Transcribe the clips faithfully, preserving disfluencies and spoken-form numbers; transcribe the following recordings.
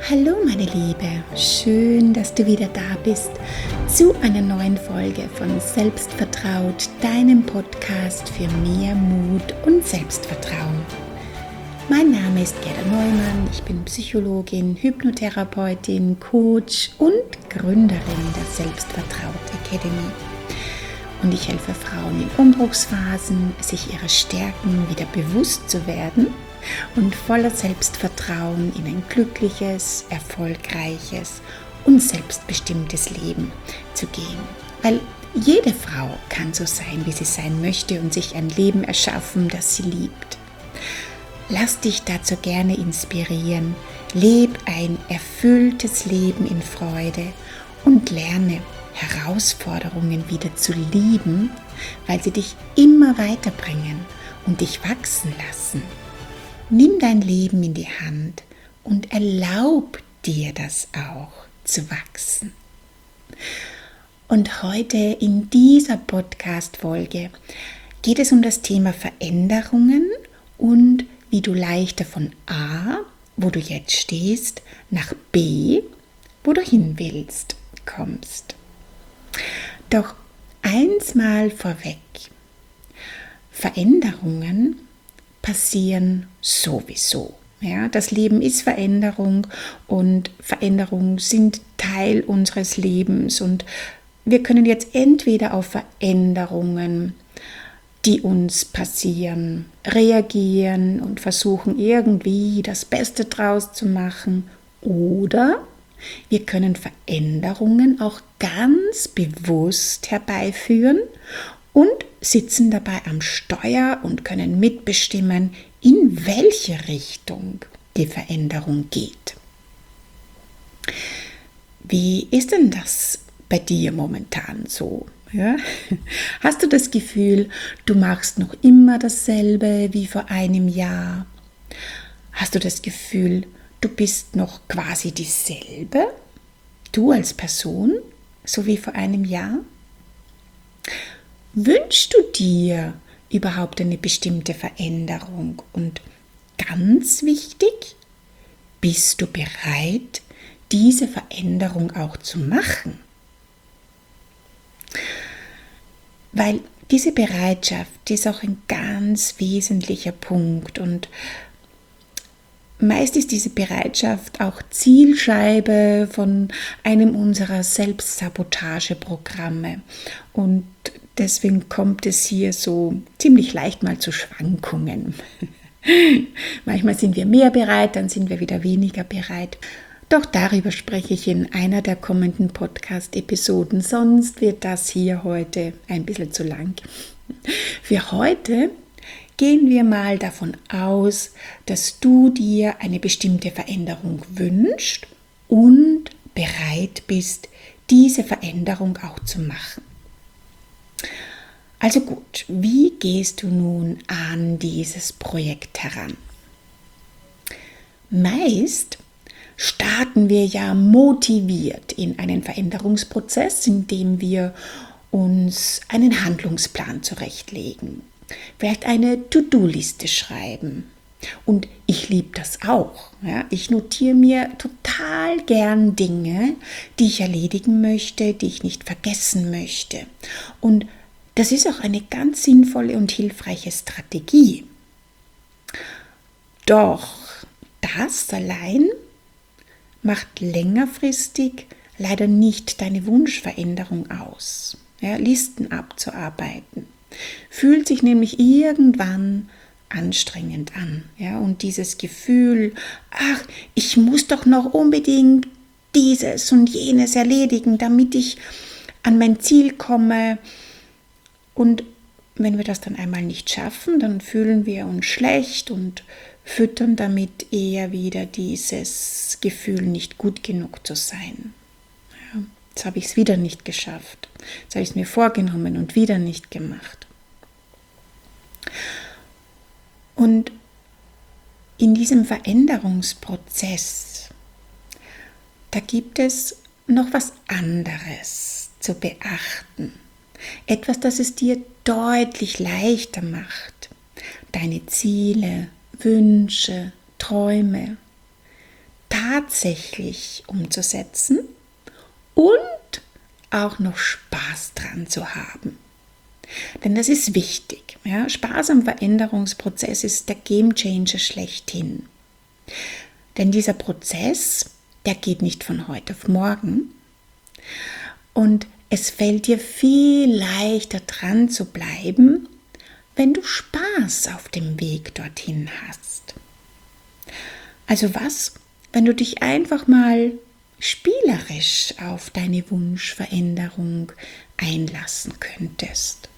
Hallo meine Liebe, schön, dass du wieder da bist zu einer neuen Folge von Selbstvertraut, deinem Podcast für mehr Mut und Selbstvertrauen. Mein Name ist Gerda Neumann, ich bin Psychologin, Hypnotherapeutin, Coach und Gründerin der Selbstvertraut Academy. Und ich helfe Frauen in Umbruchsphasen, sich ihrer Stärken wieder bewusst zu werden und voller Selbstvertrauen in ein glückliches, erfolgreiches und selbstbestimmtes Leben zu gehen. Weil jede Frau kann so sein, wie sie sein möchte und sich ein Leben erschaffen, das sie liebt. Lass dich dazu gerne inspirieren, leb ein erfülltes Leben in Freude und lerne Herausforderungen wieder zu lieben, weil sie dich immer weiterbringen und dich wachsen lassen. Nimm dein Leben in die Hand und erlaub dir das auch zu wachsen. Und heute in dieser Podcast-Folge geht es um das Thema Veränderungen und wie du leichter von A, wo du jetzt stehst, nach B, wo du hin willst, kommst. Doch eins mal vorweg: Veränderungen passieren sowieso. Ja, das Leben ist Veränderung und Veränderungen sind Teil unseres Lebens und wir können jetzt entweder auf Veränderungen, die uns passieren, reagieren und versuchen irgendwie das Beste draus zu machen, oder wir können Veränderungen auch ganz bewusst herbeiführen und sitzen dabei am Steuer und können mitbestimmen, in welche Richtung die Veränderung geht. Wie ist denn das bei dir momentan so? Ja? Hast du das Gefühl, du machst noch immer dasselbe wie vor einem Jahr? Hast du das Gefühl, du bist noch quasi dieselbe, du als Person, so wie vor einem Jahr? Wünschst du dir überhaupt eine bestimmte Veränderung? Und ganz wichtig, bist du bereit, diese Veränderung auch zu machen? Weil diese Bereitschaft, die ist auch ein ganz wesentlicher Punkt und meist ist diese Bereitschaft auch Zielscheibe von einem unserer Selbstsabotageprogramme und deswegen kommt es hier so ziemlich leicht mal zu Schwankungen. Manchmal sind wir mehr bereit, dann sind wir wieder weniger bereit. Doch darüber spreche ich in einer der kommenden Podcast-Episoden, sonst wird das hier heute ein bisschen zu lang. Für heute gehen wir mal davon aus, dass du dir eine bestimmte Veränderung wünschst und bereit bist, diese Veränderung auch zu machen. Also gut, wie gehst du nun an dieses Projekt heran? Meist starten wir ja motiviert in einen Veränderungsprozess, indem wir uns einen Handlungsplan zurechtlegen. Vielleicht eine To-Do-Liste schreiben. Und ich liebe das auch. Ja. Ich notiere mir total gern Dinge, die ich erledigen möchte, die ich nicht vergessen möchte. Und das ist auch eine ganz sinnvolle und hilfreiche Strategie. Doch das allein macht längerfristig leider nicht deine Wunschveränderung aus. Ja, Listen abzuarbeiten fühlt sich nämlich irgendwann anstrengend an. Ja, und dieses Gefühl, ach, ich muss doch noch unbedingt dieses und jenes erledigen, damit ich an mein Ziel komme. Und wenn wir das dann einmal nicht schaffen, dann fühlen wir uns schlecht und füttern damit eher wieder dieses Gefühl, nicht gut genug zu sein. Ja, jetzt habe ich es wieder nicht geschafft. Jetzt habe ich es mir vorgenommen und wieder nicht gemacht. Und in diesem Veränderungsprozess, da gibt es noch was anderes zu beachten. Etwas, das es dir deutlich leichter macht, deine Ziele, Wünsche, Träume tatsächlich umzusetzen und auch noch Spaß dran zu haben. Denn das ist wichtig. Ja? Spaß am Veränderungsprozess ist der Gamechanger schlechthin. Denn dieser Prozess, der geht nicht von heute auf morgen. Und es fällt dir viel leichter dran zu bleiben, wenn du Spaß auf dem Weg dorthin hast. Also was, wenn du dich einfach mal spielerisch auf deine Wunschveränderung einlassen könntest?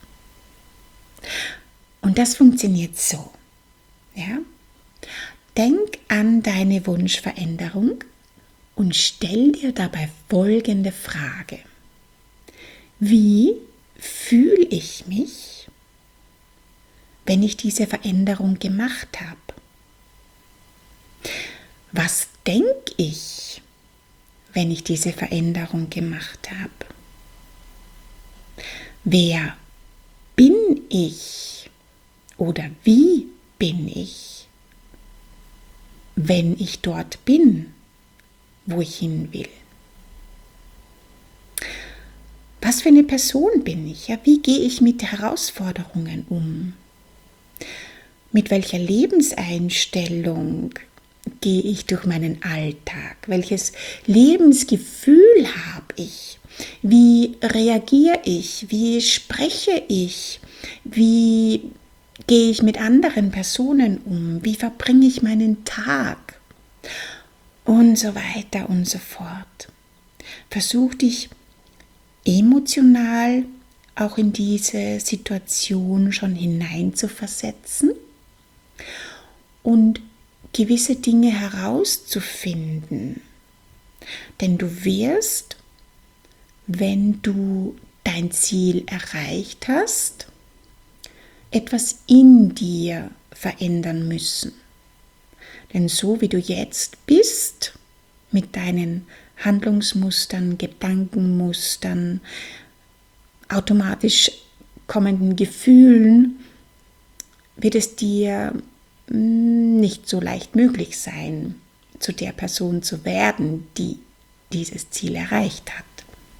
Und das funktioniert so. Ja? Denk an deine Wunschveränderung und stell dir dabei folgende Frage. Wie fühle ich mich, wenn ich diese Veränderung gemacht habe? Was denke ich, wenn ich diese Veränderung gemacht habe? Wer bin ich oder wie bin ich, wenn ich dort bin, wo ich hin will? Was für eine Person bin ich? Ja, wie gehe ich mit Herausforderungen um? Mit welcher Lebenseinstellung gehe ich durch meinen Alltag? Welches Lebensgefühl habe ich? Wie reagiere ich? Wie spreche ich? Wie gehe ich mit anderen Personen um? Wie verbringe ich meinen Tag? Und so weiter und so fort. Versuch dich emotional auch in diese Situation schon hineinzuversetzen und gewisse Dinge herauszufinden. Denn du wirst, wenn du dein Ziel erreicht hast, etwas in dir verändern müssen. Denn so wie du jetzt bist, mit deinen Handlungsmustern, Gedankenmustern, automatisch kommenden Gefühlen, wird es dir nicht so leicht möglich sein, zu der Person zu werden, die dieses Ziel erreicht hat.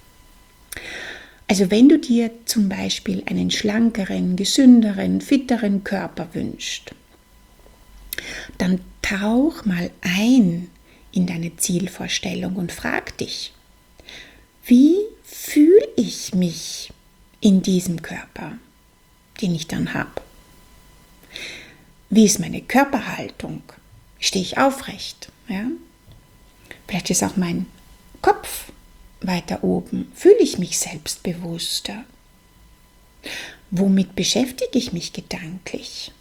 Also wenn du dir zum Beispiel einen schlankeren, gesünderen, fitteren Körper wünschst, dann tauch mal ein in deine Zielvorstellung und frag dich, wie fühle ich mich in diesem Körper, den ich dann habe? Wie ist meine Körperhaltung? Stehe ich aufrecht? Ja? Vielleicht ist auch mein Kopf weiter oben. Fühle ich mich selbstbewusster? Womit beschäftige ich mich gedanklich?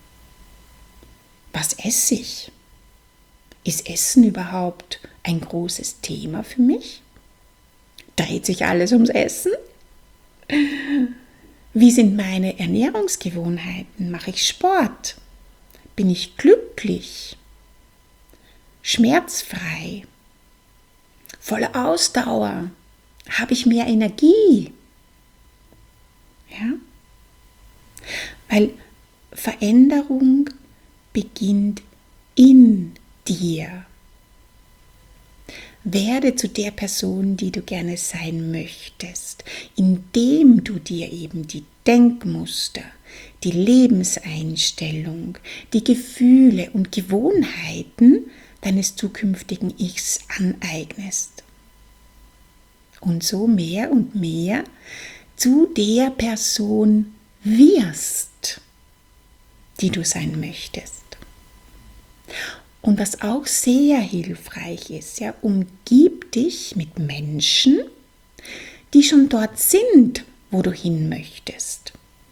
Was esse ich? Ist Essen überhaupt ein großes Thema für mich? Dreht sich alles ums Essen? Wie sind meine Ernährungsgewohnheiten? Mache ich Sport? Bin ich glücklich? Schmerzfrei? Voller Ausdauer? Habe ich mehr Energie? Ja? Weil Veränderung beginnt in dir. Werde zu der Person, die du gerne sein möchtest, indem du dir eben die Denkmuster, die Lebenseinstellung, die Gefühle und Gewohnheiten deines zukünftigen Ichs aneignest. Und so mehr und mehr zu der Person wirst, die du sein möchtest. Und was auch sehr hilfreich ist, ja, umgib dich mit Menschen, die schon dort sind, wo du hin möchtest.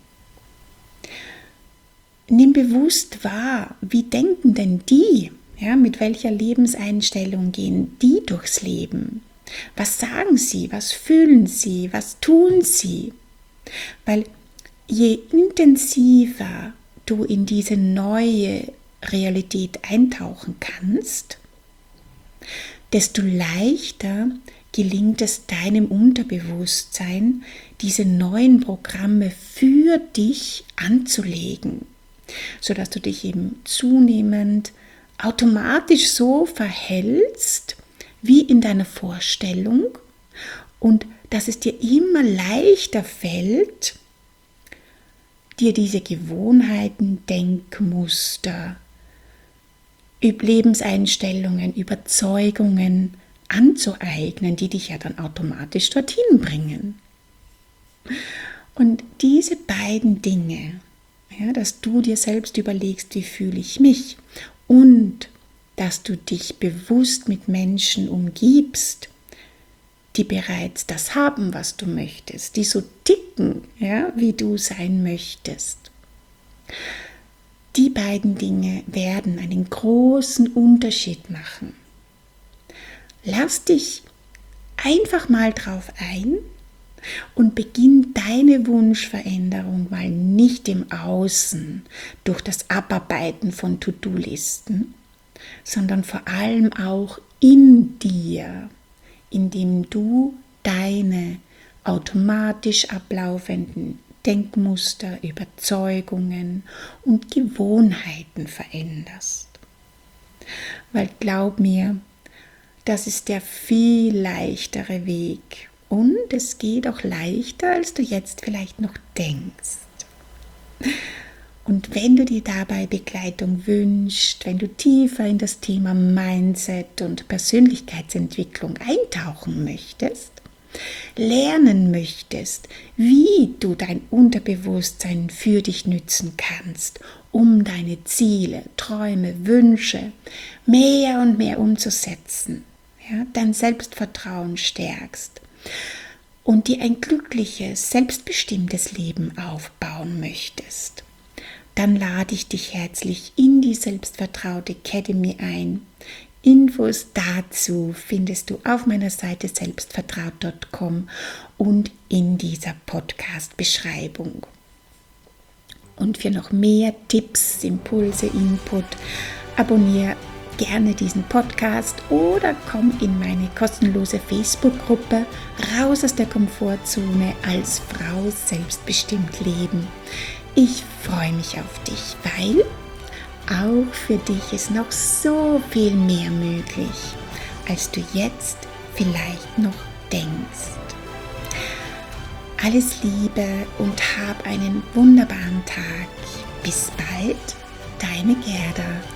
Nimm bewusst wahr, wie denken denn die, ja, mit welcher Lebenseinstellung gehen die durchs Leben? Was sagen sie, was fühlen sie, was tun sie? Weil je intensiver du in diese neue Realität eintauchen kannst, desto leichter gelingt es deinem Unterbewusstsein, diese neuen Programme für dich anzulegen, sodass du dich eben zunehmend automatisch so verhältst wie in deiner Vorstellung und dass es dir immer leichter fällt, dir diese Gewohnheiten, Denkmuster, Lebenseinstellungen, Überzeugungen anzueignen, die dich ja dann automatisch dorthin bringen. Und diese beiden Dinge, ja, dass du dir selbst überlegst, wie fühle ich mich, und dass du dich bewusst mit Menschen umgibst, die bereits das haben, was du möchtest, die so ticken, ja, wie du sein möchtest. Die beiden Dinge werden einen großen Unterschied machen. Lass dich einfach mal drauf ein und beginn deine Wunschveränderung mal nicht im Außen durch das Abarbeiten von To-Do-Listen, sondern vor allem auch in dir, indem du deine automatisch ablaufenden Denkmuster, Überzeugungen und Gewohnheiten veränderst. Weil glaub mir, das ist der viel leichtere Weg und es geht auch leichter, als du jetzt vielleicht noch denkst. Und wenn du dir dabei Begleitung wünschst, wenn du tiefer in das Thema Mindset und Persönlichkeitsentwicklung eintauchen möchtest, lernen möchtest, wie du dein Unterbewusstsein für dich nützen kannst, um deine Ziele, Träume, Wünsche mehr und mehr umzusetzen, ja, dein Selbstvertrauen stärkst und dir ein glückliches, selbstbestimmtes Leben aufbauen möchtest, dann lade ich dich herzlich in die Selbstvertraut Academy ein. Infos dazu findest du auf meiner Seite selbstvertraut punkt com und in dieser Podcast-Beschreibung. Und für noch mehr Tipps, Impulse, Input, abonniere gerne diesen Podcast oder komm in meine kostenlose Facebook-Gruppe Raus aus der Komfortzone als Frau selbstbestimmt leben. Ich freue mich auf dich, weil auch für dich ist noch so viel mehr möglich, als du jetzt vielleicht noch denkst. Alles Liebe und hab einen wunderbaren Tag. Bis bald, deine Gerda.